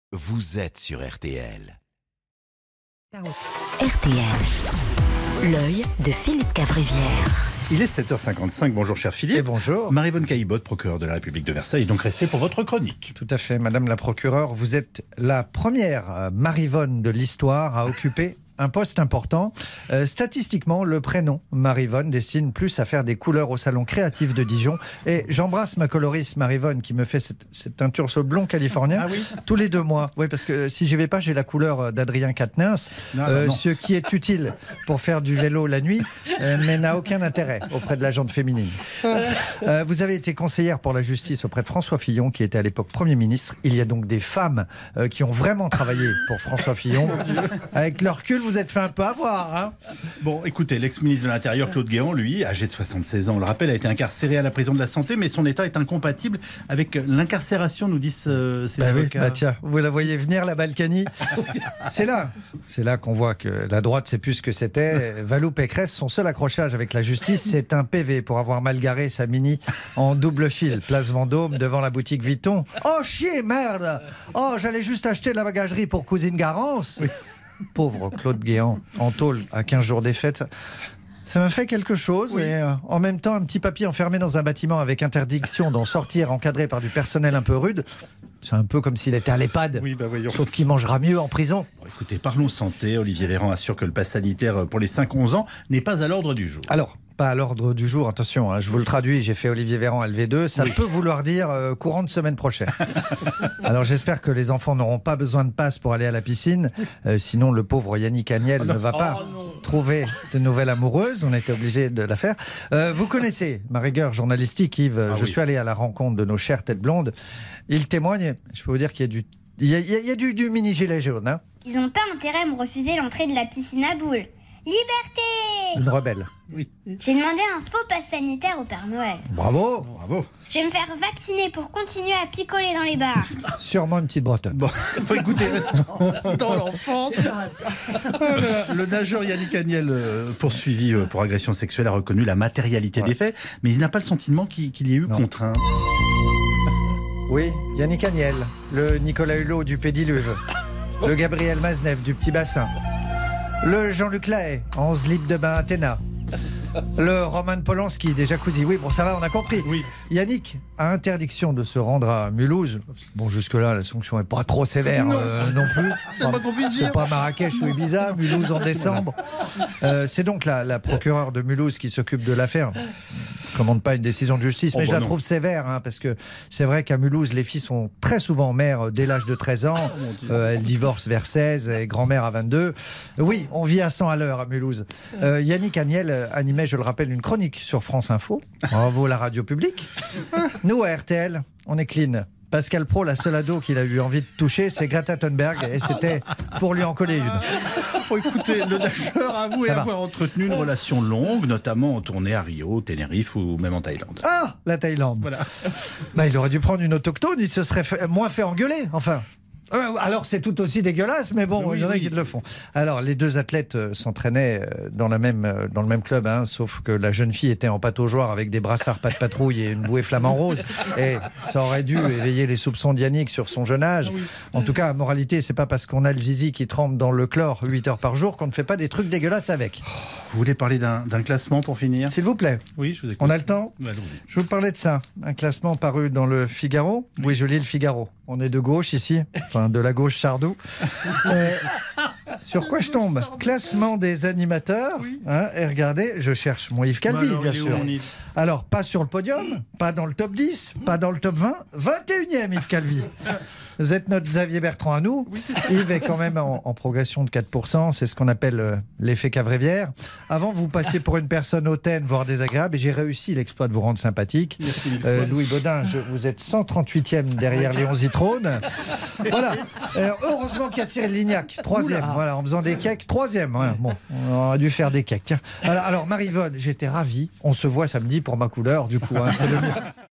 Vous êtes sur RTL. RTL, l'œil de Philippe Cavrivière. Il est 7h55. Bonjour cher Philippe. Et bonjour. Marie-Vonne Caillebotte, procureure de la République de Versailles, est donc restée pour votre chronique. Tout à fait, Madame la procureure. Vous êtes la première Marie-Vonne de l'histoire à occuper un poste important. Statistiquement, le prénom Marie-Vonne destine plus à faire des couleurs au salon créatif de Dijon. Et j'embrasse ma coloriste Marie-Vonne qui me fait cette teinture sur blond californien tous les 2 mois. Oui, parce que si j'y vais pas, j'ai la couleur d'Adrien Quatennens, ce qui est utile pour faire du vélo la nuit, mais n'a aucun intérêt auprès de la gente féminine. Vous avez été conseillère pour la justice auprès de François Fillon, qui était à l'époque Premier ministre. Il y a donc des femmes qui ont vraiment travaillé pour François Fillon. Avec leur recul, vous êtes fait un peu avoir. Hein. Bon, écoutez, l'ex-ministre de l'Intérieur, Claude Guéant, lui, âgé de 76 ans, on le rappelle, a été incarcéré à la prison de la Santé, mais son état est incompatible avec l'incarcération, nous disent ces avocats. Oui, tiens, vous la voyez venir, la Balkany. C'est là qu'on voit que la droite, c'est plus ce que c'était. Valou Pécresse, son seul accrochage avec la justice, c'est un PV pour avoir mal garé sa Mini en double fil, place Vendôme, devant la boutique Vuitton. Oh, chier, merde. Oh, j'allais juste acheter de la bagagerie pour cousine Garance. Oui. Pauvre Claude Guéant, en tôle à 15 jours des fêtes. Ça m'a fait quelque chose, oui. Et en même temps, un petit papier enfermé dans un bâtiment avec interdiction d'en sortir, encadré par du personnel un peu rude. C'est un peu comme s'il était à l'EHPAD, sauf qu'il mangera mieux en prison. Bon, écoutez, parlons santé. Olivier Véran assure que le pass sanitaire pour les 5-11 ans n'est pas à l'ordre du jour. Alors, pas à l'ordre du jour, attention, hein, je vous le traduis, j'ai fait Olivier Véran LV2, ça peut vouloir dire courant de semaine prochaine. Alors j'espère que les enfants n'auront pas besoin de passe pour aller à la piscine, sinon le pauvre Yannick Agnel ne va pas trouver de nouvelle amoureuse, on était obligé de la faire. Vous connaissez ma rigueur journalistique, Yves, je suis allé à la rencontre de nos chères têtes blondes, il témoigne, je peux vous dire qu'il y a du mini gilet jaune. Hein. Ils n'ont pas intérêt à me refuser l'entrée de la piscine à boules. Liberté! Une rebelle. Oui. J'ai demandé un faux pass sanitaire au Père Noël. Bravo! Bravo. Je vais me faire vacciner pour continuer à picoler dans les bars. Sûrement une petite bretonne. Bon, écoutez, restons dans l'enfance. Le nageur Yannick Agnel, poursuivi pour agression sexuelle, a reconnu la matérialité des faits, mais il n'a pas le sentiment qu'il y ait eu contrainte. Oui, Yannick Agnel, le Nicolas Hulot du Pédiluve, le Gabriel Maznev du Petit Bassin, le Jean-Luc Lahaye en slip de bain Athéna, le Roman Polanski des jacuzzi. Oui, bon, ça va, on a compris. Oui. Yannick a interdiction de se rendre à Mulhouse. Bon, jusque-là, la sanction n'est pas trop sévère non plus. C'est pas qu'on puisse dire. C'est pas Marrakech ou Ibiza, Mulhouse en décembre. C'est donc la procureure de Mulhouse qui s'occupe de l'affaire. Je ne commande pas une décision de justice, mais je la trouve sévère, hein, parce que c'est vrai qu'à Mulhouse, les filles sont très souvent mères dès l'âge de 13 ans. Elles divorcent vers 16 et grand-mère à 22. Oui, on vit à 100 à l'heure à Mulhouse. Yannick Agnel animait, je le rappelle, une chronique sur France Info. Bravo la radio publique. Nous, à RTL, on est clean. Pascal Praud, la seule ado qu'il a eu envie de toucher, c'est Greta Thunberg, et c'était pour lui en coller une. Oh, écoutez, le nageur a avoué avoir entretenu une relation longue, notamment en tournée à Rio, Tenerife ou même en Thaïlande. Ah, la Thaïlande. Voilà. Il aurait dû prendre une autochtone, il se serait moins fait engueuler, enfin. Alors c'est tout aussi dégueulasse, mais bon, il y en a qui le font. Alors les 2 athlètes s'entraînaient dans le même club, hein, sauf que la jeune fille était en pataugeoire avec des brassards pas de patrouille et une bouée flamant rose, et ça aurait dû éveiller les soupçons d'Yannick sur son jeune âge. En tout cas, moralité, c'est pas parce qu'on a le zizi qui trempe dans le chlore 8 heures par jour qu'on ne fait pas des trucs dégueulasses avec. Vous voulez parler d'un classement pour finir ? S'il vous plaît. Oui, je vous écoute. On a le temps ? Allons-y. Je vous parlais de ça. Un classement paru dans le Figaro. Oui, je lis le Figaro. On est de gauche ici, enfin de la gauche Sardou. Sur quoi je tombe ? Classement des animateurs. Hein, et regardez, je cherche mon Yves Calvi, bien sûr. Alors, pas sur le podium, pas dans le top 10, pas dans le top 20, 21e Yves Calvi. Vous êtes notre Xavier Bertrand à nous. Oui, Yves est quand même en progression de 4%. C'est ce qu'on appelle l'effet Cavrivière. Avant, vous passiez pour une personne hautaine, voire désagréable, et j'ai réussi l'exploit de vous rendre sympathique. Merci, Louis Baudin, vous êtes 138e derrière Léon Zitrone. Voilà. Heureusement qu'il y a Cyril Lignac, 3e. Voilà, en faisant des cakes, 3e. Voilà. Bon, on aurait dû faire des cakes. Tiens. Alors Marie-Vonne, j'étais ravi. On se voit samedi pour ma couleur, du coup. Hein, c'est le mieux.